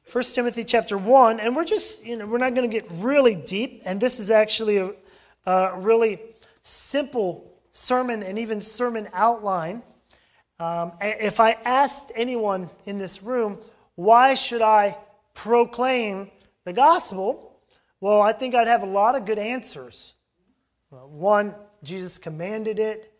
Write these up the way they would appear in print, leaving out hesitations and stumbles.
1 Timothy chapter 1, and we're not going to get really deep, and this is actually a really simple sermon and even sermon outline. If I asked anyone in this room, why should I proclaim the gospel? Well, I think I'd have a lot of good answers. One, Jesus commanded it.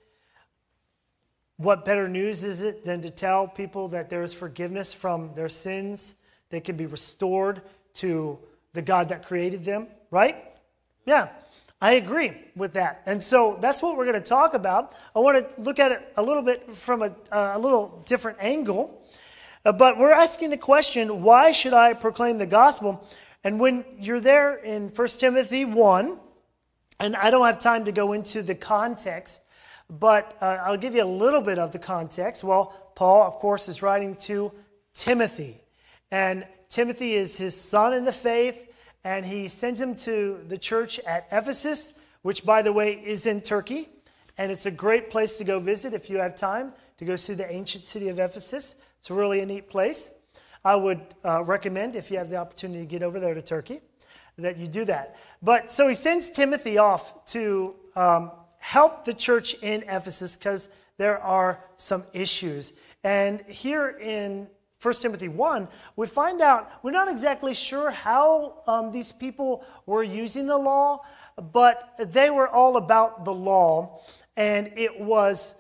What better news is it than to tell people that there is forgiveness from their sins? They can be restored to the God that created them, right? Yeah, I agree with that. And so that's what we're going to talk about. I want to look at it a little bit from a little different angle. But we're asking the question, why should I proclaim the gospel? And when you're there in 1 Timothy 1, and I don't have time to go into the context, but I'll give you a little bit of the context. Well, Paul, of course, is writing to Timothy. And Timothy is his son in the faith, and he sends him to the church at Ephesus, which, by the way, is in Turkey. And it's a great place to go visit if you have time to go see the ancient city of Ephesus. It's really a neat place. I would recommend, if you have the opportunity to get over there to Turkey, that you do that. But so he sends Timothy off to help the church in Ephesus because there are some issues. And here in 1 Timothy 1, we find out we're not exactly sure how these people were using the law, but they were all about the law, and it was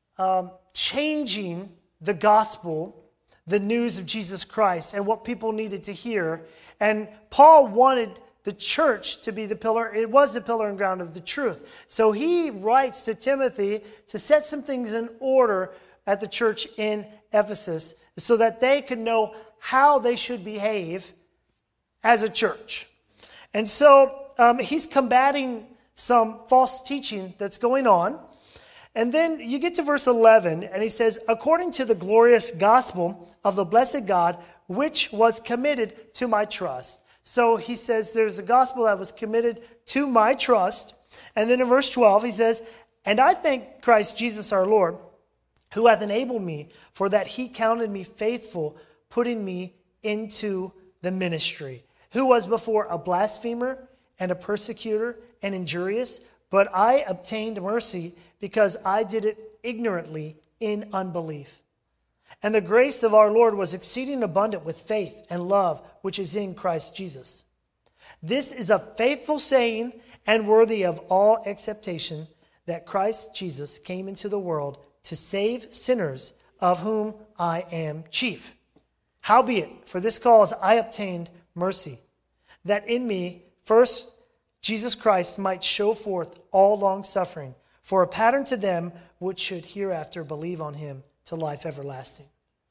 changing the gospel, the news of Jesus Christ, and what people needed to hear. And Paul wanted the church to be the pillar. It was the pillar and ground of the truth. So he writes to Timothy to set some things in order at the church in Ephesus so that they could know how they should behave as a church. And so he's combating some false teaching that's going on. And then you get to verse 11, and he says, according to the glorious gospel of the blessed God, which was committed to my trust. So he says there's a gospel that was committed to my trust. And then in verse 12, he says, and I thank Christ Jesus our Lord, who hath enabled me, for that he counted me faithful, putting me into the ministry, who was before a blasphemer and a persecutor and injurious, but I obtained mercy because I did it ignorantly in unbelief. And the grace of our Lord was exceeding abundant with faith and love, which is in Christ Jesus. This is a faithful saying and worthy of all acceptation, that Christ Jesus came into the world to save sinners, of whom I am chief. Howbeit, for this cause I obtained mercy, that in me first Jesus Christ might show forth all long-suffering, for a pattern to them which should hereafter believe on him to life everlasting.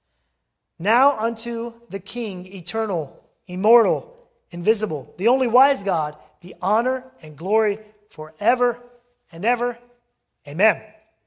Now unto the King, eternal, immortal, invisible, the only wise God, be honor and glory forever and ever. Amen.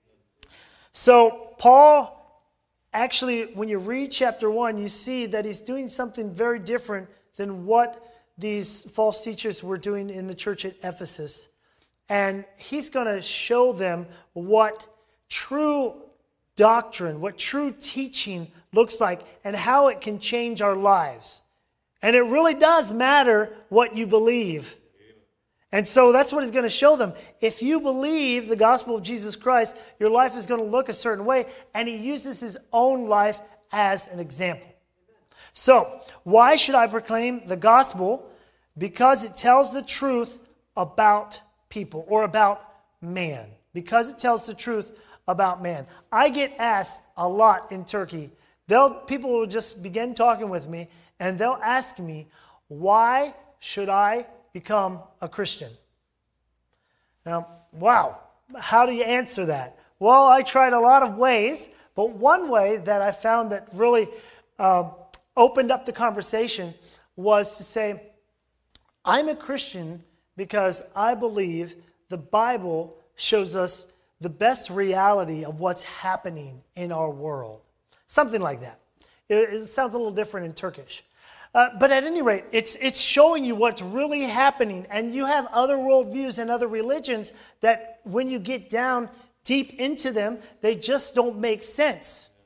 So Paul, actually, when you read chapter 1, you see that he's doing something very different than what these false teachers were doing in the church at Ephesus. And he's going to show them what true doctrine, what true teaching looks like, and how it can change our lives. And it really does matter what you believe. And so that's what he's going to show them. If you believe the gospel of Jesus Christ, your life is going to look a certain way. And he uses his own life as an example. So, why should I proclaim the gospel? Because it tells the truth about people, or about man. Because it tells the truth about man. I get asked a lot in Turkey. People will just begin talking with me, and they'll ask me, why should I become a Christian? Now, wow, how do you answer that? Well, I tried a lot of ways, but one way that I found that really opened up the conversation was to say, I'm a Christian because I believe the Bible shows us the best reality of what's happening in our world. Something like that. It sounds a little different in Turkish. But at any rate, it's showing you what's really happening. And you have other worldviews and other religions that when you get down deep into them, they just don't make sense.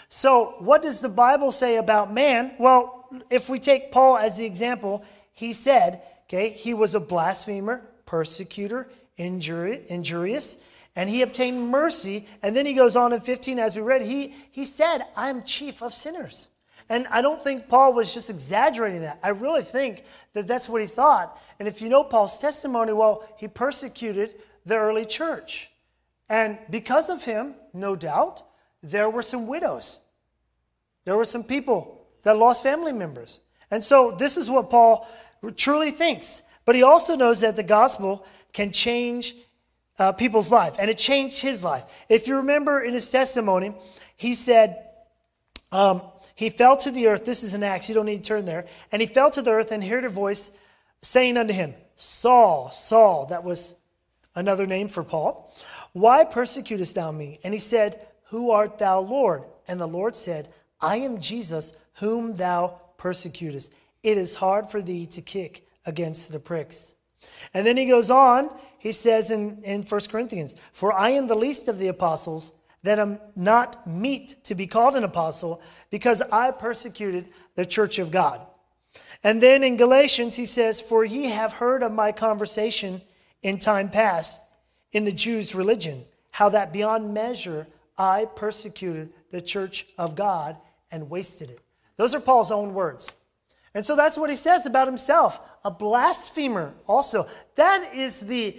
So what does the Bible say about man? Well, if we take Paul as the example, he said, okay, he was a blasphemer, persecutor, injurious, and he obtained mercy. And then he goes on in 15, as we read, he said, I'm chief of sinners. And I don't think Paul was just exaggerating that. I really think that that's what he thought. And if you know Paul's testimony, well, he persecuted the early church. And because of him, no doubt, there were some widows. There were some people that lost family members. And so this is what Paul truly thinks. But he also knows that the gospel can change people's life. And it changed his life. If you remember in his testimony, he said, he fell to the earth. This is in Acts. You don't need to turn there. And he fell to the earth and heard a voice saying unto him, Saul, Saul, that was another name for Paul, why persecutest thou me? And he said, Who art thou, Lord? And the Lord said, I am Jesus, whom thou persecutest. It is hard for thee to kick against the pricks. And then he goes on, he says in 1 Corinthians, For I am the least of the apostles, that am not meet to be called an apostle, because I persecuted the church of God. And then in Galatians, he says, For ye have heard of my conversation in time past in the Jews' religion, how that beyond measure I persecuted the church of God and wasted it. Those are Paul's own words. And so that's what he says about himself, a blasphemer also. That is the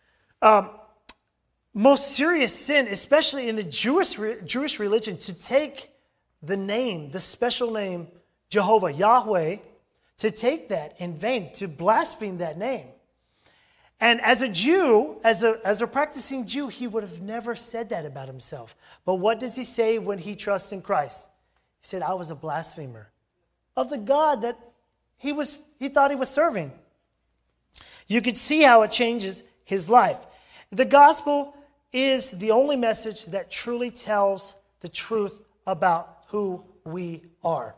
most serious sin, especially in the Jewish religion, to take the name, the special name, Jehovah, Yahweh, to take that in vain, to blaspheme that name. And as a Jew, as a practicing Jew, he would have never said that about himself. But what does he say when he trusts in Christ? He said, I was a blasphemer of the God that he thought he was serving. You could see how it changes his life. The gospel is the only message that truly tells the truth about who we are.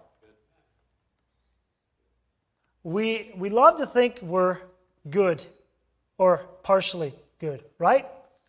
We love to think we're good or partially good, right?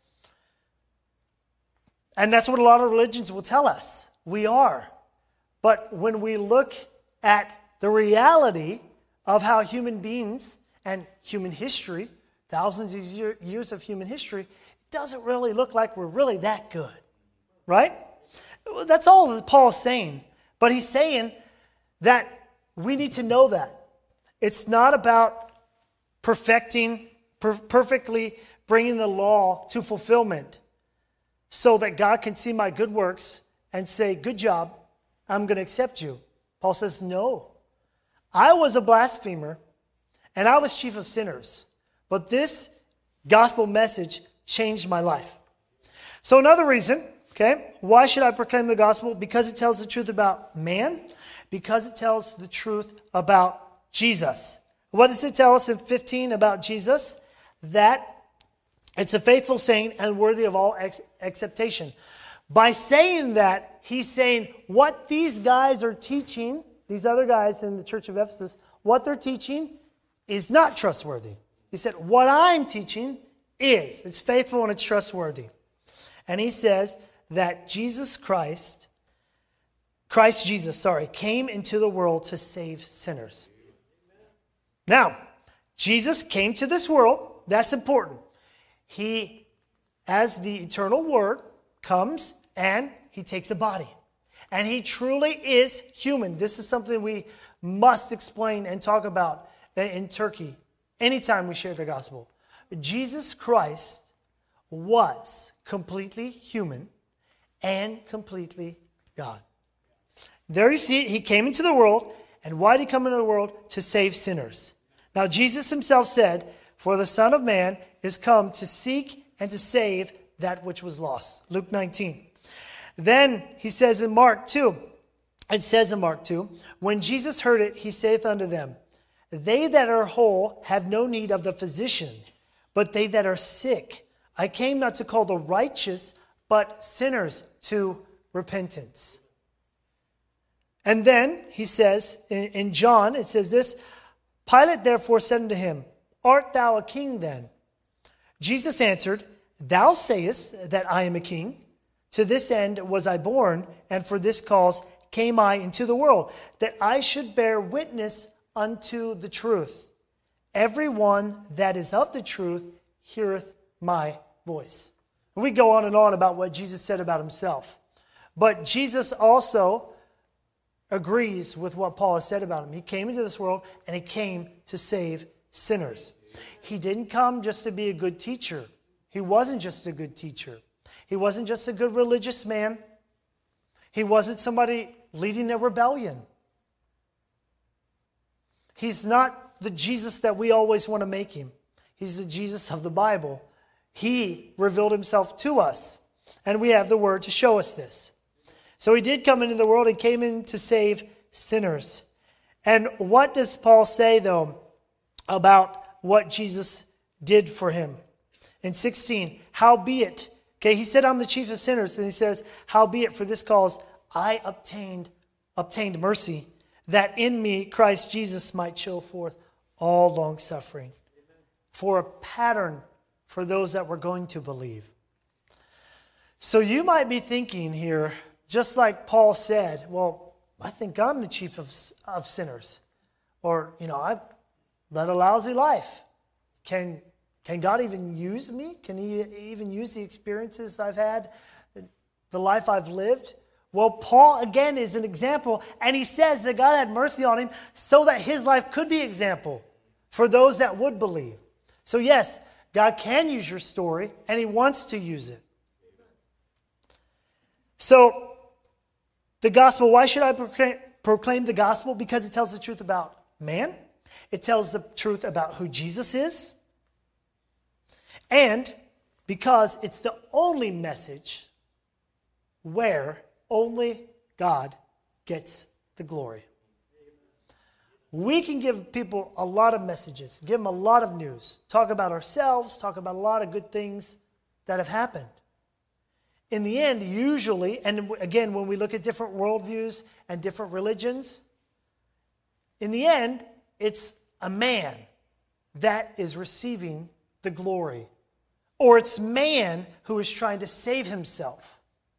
And that's what a lot of religions will tell us. We are. But when we look at the reality of how human beings and human history, thousands of years of human history, it doesn't really look like we're really that good, right? That's all that Paul's saying. But he's saying that we need to know that. It's not about perfectly bringing the law to fulfillment so that God can see my good works and say, good job, I'm going to accept you. Paul says, no. I was a blasphemer and I was chief of sinners. But this gospel message changed my life. So another reason, okay, why should I proclaim the gospel? Because it tells the truth about man, because it tells the truth about Jesus. What does it tell us in 15 about Jesus? That it's a faithful saying and worthy of all acceptation. By saying that, he's saying what these guys are teaching, these other guys in the church of Ephesus, what they're teaching is not trustworthy. He said, what I'm teaching is. It's faithful and it's trustworthy. And he says that Christ Jesus, came into the world to save sinners. Now, Jesus came to this world. That's important. He, as the eternal Word, comes and he takes a body. And he truly is human. This is something we must explain and talk about in Turkey anytime we share the gospel. Jesus Christ was completely human and completely God. There you see it. He came into the world. And why did he come into the world? To save sinners. Now, Jesus himself said, for the Son of Man is come to seek and to save that which was lost. Luke 19. Then he says in Mark 2, it says in Mark 2, when Jesus heard it, he saith unto them, they that are whole have no need of the physician, but they that are sick. I came not to call the righteous, but sinners to repentance. And then he says in John, it says this, Pilate therefore said unto him, art thou a king then? Jesus answered, thou sayest that I am a king. To this end was I born, and for this cause came I into the world, that I should bear witness unto the truth. Everyone that is of the truth heareth my voice. And we go on and on about what Jesus said about himself. But Jesus also agrees with what Paul has said about him. He came into this world and he came to save sinners. He didn't come just to be a good teacher. He wasn't just a good teacher. He wasn't just a good religious man. He wasn't somebody leading a rebellion. He's not the Jesus that we always want to make him. He's the Jesus of the Bible. He revealed himself to us, and we have the word to show us this. So he did come into the world and came in to save sinners. And what does Paul say, though, about what Jesus did for him? In 16, howbeit, okay, he said, I'm the chief of sinners, and he says, howbeit for this cause I obtained mercy, that in me Christ Jesus might show forth all long suffering, for a pattern for those that were going to believe. So you might be thinking here, just like Paul said, well, I think I'm the chief of sinners. Or, I've led a lousy life. Can God even use me? Can he even use the experiences I've had, the life I've lived? Well, Paul, again, is an example, and he says that God had mercy on him so that his life could be example for those that would believe. So yes, God can use your story, and he wants to use it. So, the gospel, why should I proclaim the gospel? Because it tells the truth about man. It tells the truth about who Jesus is. And because it's the only message where only God gets the glory. We can give people a lot of messages, give them a lot of news, talk about ourselves, talk about a lot of good things that have happened. In the end, usually, and again, when we look at different worldviews and different religions, in the end, it's a man that is receiving the glory. Or it's man who is trying to save himself.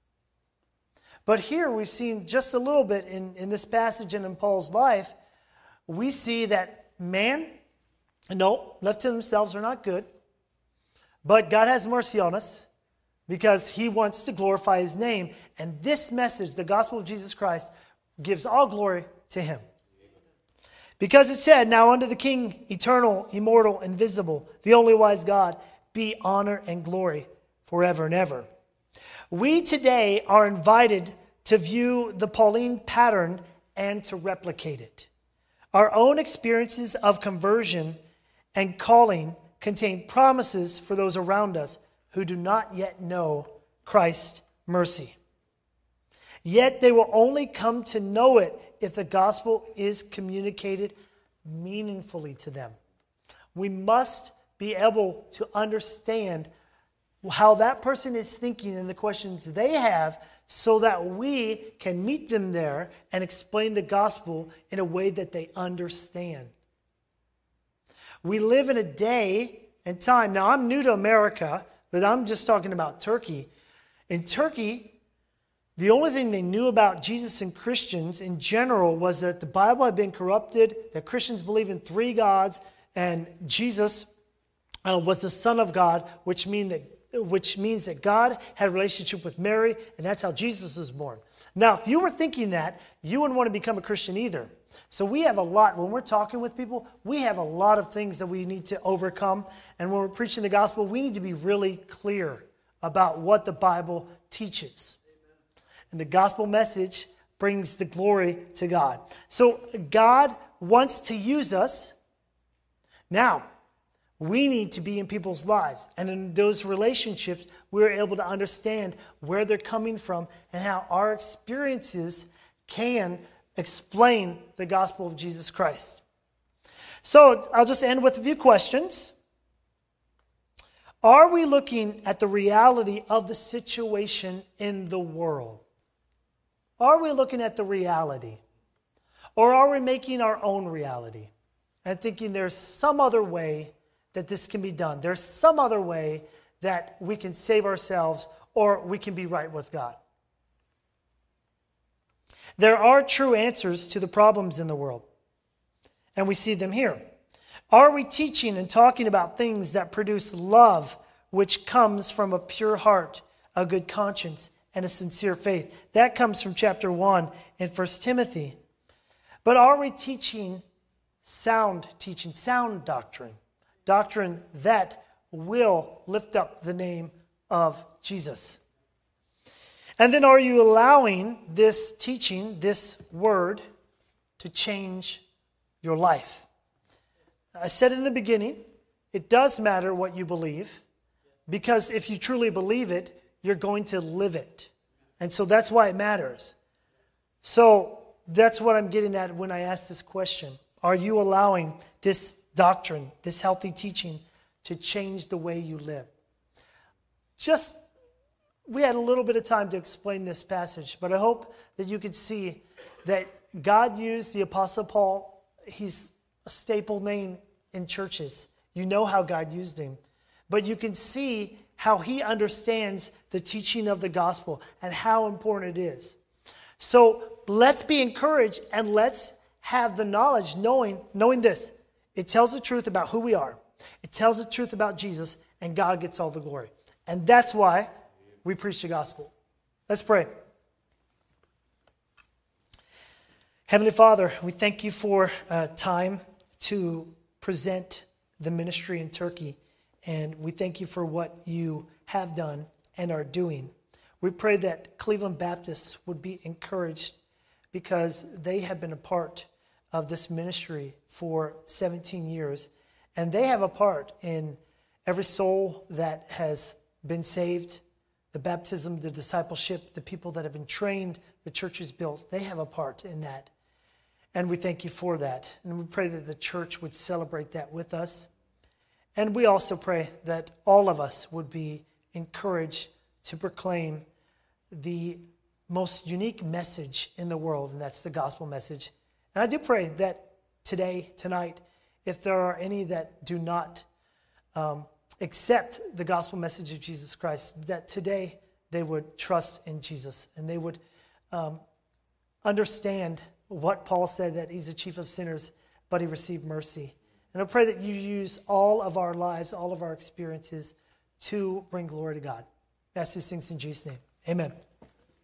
But here we've seen just a little bit in this passage and in Paul's life, we see that man, no, left to themselves are not good. But God has mercy on us because he wants to glorify his name. And this message, the gospel of Jesus Christ, gives all glory to him. Because it said, now unto the King, eternal, immortal, invisible, the only wise God, be honor and glory forever and ever. We today are invited to view the Pauline pattern and to replicate it. Our own experiences of conversion and calling contain promises for those around us who do not yet know Christ's mercy. Yet they will only come to know it if the gospel is communicated meaningfully to them. We must be able to understand how that person is thinking and the questions they have so that we can meet them there and explain the gospel in a way that they understand. We live in a day and time. Now, I'm new to America, but I'm just talking about Turkey. In Turkey, the only thing they knew about Jesus and Christians in general was that the Bible had been corrupted, that Christians believe in three gods, and Jesus was the Son of God, which means that God had a relationship with Mary, and that's how Jesus was born. Now, if you were thinking that, you wouldn't want to become a Christian either. So we have a lot, when we're talking with people, we have a lot of things that we need to overcome. And when we're preaching the gospel, we need to be really clear about what the Bible teaches. And the gospel message brings the glory to God. So God wants to use us. Now, we need to be in people's lives. And in those relationships, we're able to understand where they're coming from and how our experiences can explain the gospel of Jesus Christ. So I'll just end with a few questions. Are we looking at the reality of the situation in the world? Are we looking at the reality? Or are we making our own reality and thinking there's some other way that this can be done? There's some other way that we can save ourselves or we can be right with God. There are true answers to the problems in the world, and we see them here. Are we teaching and talking about things that produce love, which comes from a pure heart, a good conscience, and a sincere faith? That comes from chapter 1 in 1 Timothy. But are we teaching sound doctrine? Doctrine that will lift up the name of Jesus. And then are you allowing this teaching, this word, to change your life? I said in the beginning, it does matter what you believe, because if you truly believe it, you're going to live it. And so that's why it matters. So that's what I'm getting at when I ask this question. Are you allowing this doctrine, this healthy teaching, to change the way you live? We had a little bit of time to explain this passage, but I hope that you could see that God used the Apostle Paul. He's a staple name in churches. You know how God used him. But you can see how he understands the teaching of the gospel and how important it is. So let's be encouraged and let's have the knowledge, knowing this. It tells the truth about who we are. It tells the truth about Jesus, and God gets all the glory. And that's why we preach the gospel. Let's pray. Heavenly Father, we thank you for time to present the ministry in Turkey. And we thank you for what you have done and are doing. We pray that Cleveland Baptists would be encouraged because they have been a part of this ministry for 17 years. And they have a part in every soul that has been saved, the baptism, the discipleship, the people that have been trained, the churches built. They have a part in that. And we thank you for that. And we pray that the church would celebrate that with us. And we also pray that all of us would be encouraged to proclaim the most unique message in the world, and that's the gospel message. And I do pray that tonight, if there are any that do not accept the gospel message of Jesus Christ, that today they would trust in Jesus and they would understand what Paul said, that he's the chief of sinners, but he received mercy. And I pray that you use all of our lives, all of our experiences to bring glory to God. I ask these things in Jesus' name. Amen.